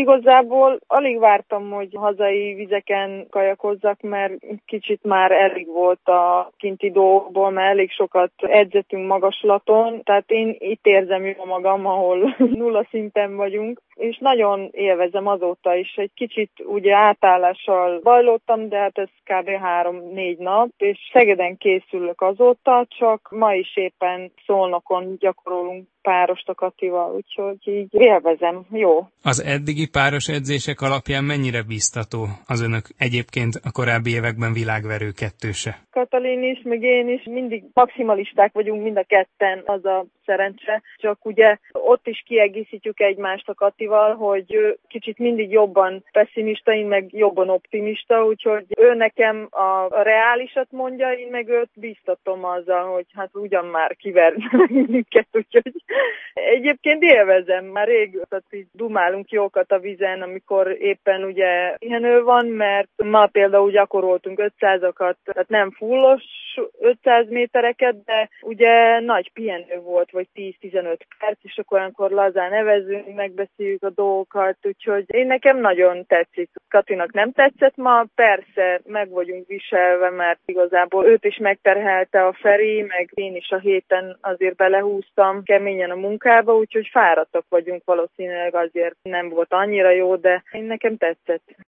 igazából alig vártam, hogy hazai vizeken kajakozzak, mert kicsit már elég volt a kinti dolgokból, mert elég sokat edzettünk magaslaton, tehát én itt érzem jól magam, ahol nulla szinten vagyunk, és nagyon élvezem azóta is. Egy kicsit ugye átállással bajlottam, de hát ez kb. 3-4 nap, és Szegeden készülök azóta, csak ma is éppen Szolnokon gyakorolunk párost a Katival, úgyhogy így élvezem, jó. Az eddigi páros edzések alapján mennyire biztató az önök egyébként a korábbi években világverő kettőse? Katalin is, meg én is mindig maximalisták vagyunk mind a ketten, az a szerencse. Csak ugye ott is kiegészítjük egymást a Katival, hogy ő kicsit mindig jobban pessimista, én meg jobban optimista, úgyhogy ő nekem a reálisat mondja, én meg őt biztatom azzal, hogy hát ugyan már kivert minket, úgyhogy egyébként élvezem, már régóta így dumálunk jókat a vízen, amikor éppen ugye pihenő van, mert ma például gyakoroltunk 500-akat, tehát nem fullos 500 métereket, de ugye nagy pihenő volt, vagy 10-15 perc, és akkor olyankor lazán nevezünk, megbeszéljük a dolgokat, úgyhogy én nekem nagyon tetszik. Katinak nem tetszett ma, persze meg vagyunk viselve, mert igazából őt is megterhelte a Feri, meg én is a héten azért belehúztam keményen a munkába, úgyhogy fáradtak vagyunk valószínűleg, azért nem volt annyira jó, de én nekem tetszett.